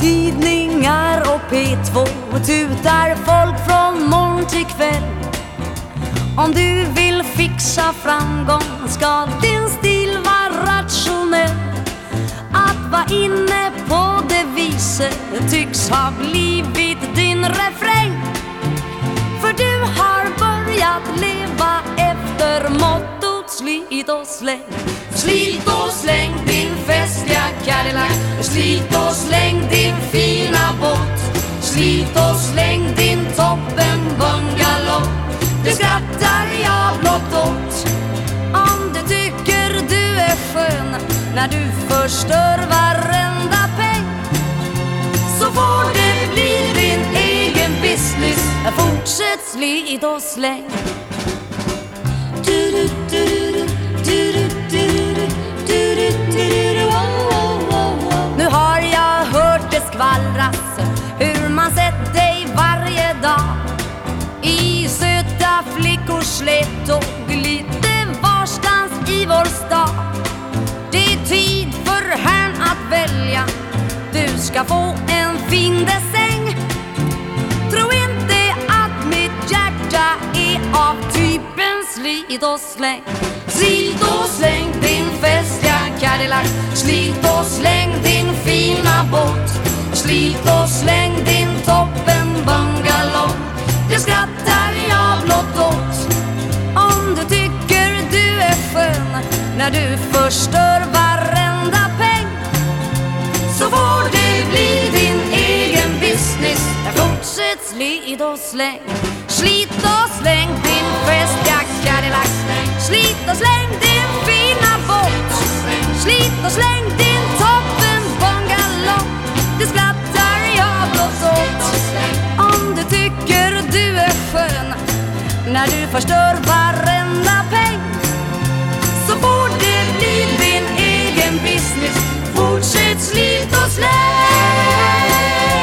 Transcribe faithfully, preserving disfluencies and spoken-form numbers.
tidningar och P två tutar folk från morgon till kväll. Om du vill fixa framgång ska din stil vara rationell. Att vara inne på det viset tycks ha blivit din refräng. För du har börjat leva efter mottot slit och släng. Slit och släng din festliga Cadillac, slit och släng din fina båt, slit och släng din toppen bungalow. Det skrattar jag blott åt. Om du tycker du är skön när du förstör varenda peng, så får det bli din egen business. Fortsätt slit och släng. Nu har jag hört det skvallras hur man sett dig varje dag i söta flickors slättåg lite varstans i vår stad. Det är tid för herrn att välja. Du ska få en fin dessäng. Tro inte att mitt hjärta är av typen slit och släng. Slit och släng din festliga Cadillac, slit och släng din fina båt, slit och släng din toppen bungalow. Det skrattar jag blott åt. Om du tycker du är skön när du förstör varenda peng, så får det bli din egen business. Fortsätt slit och släng. Slit och släng din festliga Cadillac, slit och släng din fina båt, slit och släng din toppen bungalow. Det skrattar jag blott åt. Om du tycker du är skön när du förstör varenda peng, så får det bli din egen business. Fortsätt slit och släng.